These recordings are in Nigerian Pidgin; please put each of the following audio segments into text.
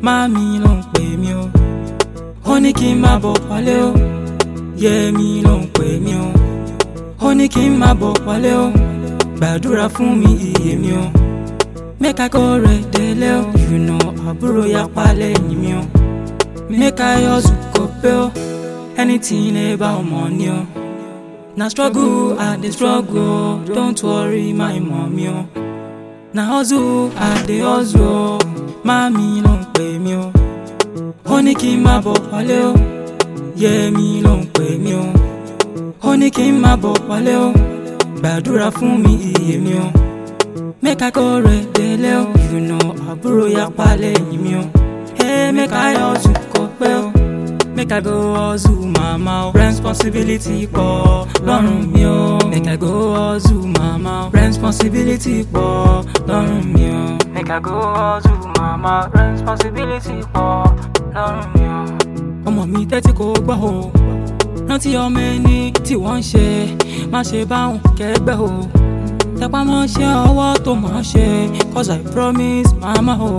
mami ló ń pè mí o. Ó ní kí n má bọ̀ wálé o. Yẹmi ló ń pè mí o. Ó ní kí n má bọ̀ wálé o. Gbàdúrà fún mi iye mi o. Make I go rẹ̀ délé o. You know àbúrò yapa lẹ́yìn mi o. Make I hustle kò pé o. Anything about money o. Na struggle I dey struggle, don't worry my mommy o. Na hustle I dey hustle o. Mami ló ń pè mí o. Ó ní kí n má bọ̀ wálé o. Yẹmi ló ń pè mí o. Ó ní kí n má bọ̀ wálé o. Gbàdúrà fún mi iye mi o. Make I go rẹ̀ délé o. You know àbúrò yapa lẹ́yìn mi o. Hey, make I hustle kò pé o. Make I go hustle mama o. Responsibility pọ̀ lọ́rùn mi o. Make I go hustle mama o. Responsibility pọ̀ lọ́rùn mi o. Make I go hustle mama o. Responsibility pọ̀ lọ́rùn mi o. Ọmọ mi tẹ́tí kò gbọ́ o. Rántí ọmọ ẹni tí wọ́n ń ṣe. Má ṣe báwọn kẹ́gbẹ́ o. Tẹpá mọ́ ṣe ọwọ́ tó mọ̀ ṣe. Cause I promise mama o.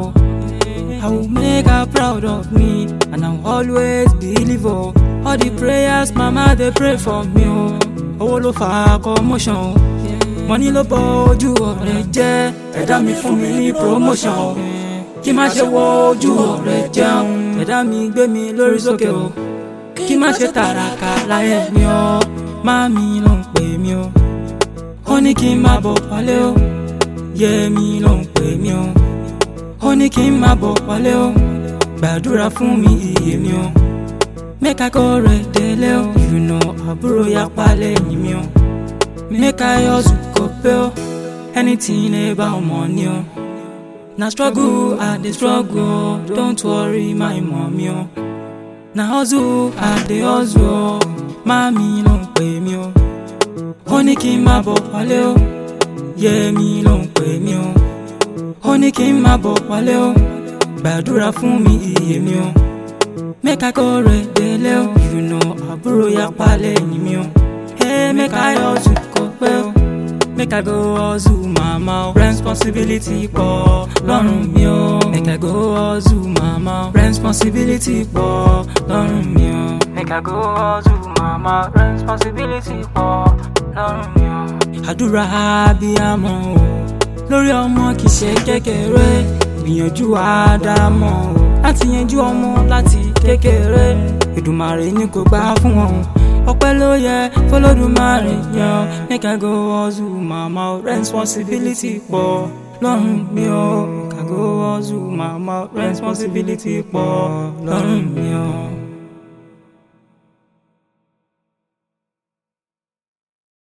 I will make her proud of me, and I'll always believe oh. All the prayers mama they pray for me oh. Owó ló fa commotion oh. Money ló bọ́ ojú ọ̀rẹ́ jẹ́. Ẹ̀dá mi fún mi ní promotion oh. Kí má ṣe wọ ojú ọ̀rẹ́ jẹun. Ẹ̀dá mi gbé mi lórí sókè oh. Kí má ṣe tàràkà láyé mi oh. Mami ló ń pè mí oh. Ó ní kí n má bọ̀ wálé oh. Yẹmi ló ń pè mí oh. Ó ní kí n má bọ̀ wálé o. Gbàdúrà fún mi iye mi o. Make I go rẹ̀ délé o. You know àbúrò yapa lẹ́yìn mi o. Make I hustle kò pé o. Anything about money o. Na struggle I dey struggle, don't worry my mommy o. Na hustle I dey hustle o. Mami ló ń pè mí o. Ó ní kí n má bọ̀ wálé o. Yẹmi ló ń pè mí o. Ó ní kí n má bọ̀ wálé o. Gbàdúrà fún mi iye mi o. Make I go rẹ̀ délé o. You know àbúrò yapa lẹ́yìn mi o. Hey, make I hustle kò pé o. Make I go hustle mama o. Responsibility pọ̀ lọ́rùn mi o. Make I go hustle mama o. Responsibility pọ̀ lọ́rùn mi o. Make I go hustle mama o. Responsibility pọ̀ lọ́rùn mi o. Àdúrà abiyamọ o. Lórí ọmọ kì í ṣe kékeré. Gbìyànjú àdámọ̀ o. Láti yanjú ọmọ láti kékeré. Èdùmàrè ní kò gbà fún wọn. Ọpẹ́ ló yẹ f'Olódùmarè yan. Make I go hustle mama o. Responsibility pọ̀ lọ́rùn mi o. Make I go hustle mama o. Responsibility pọ̀ lọ́rùn mi o.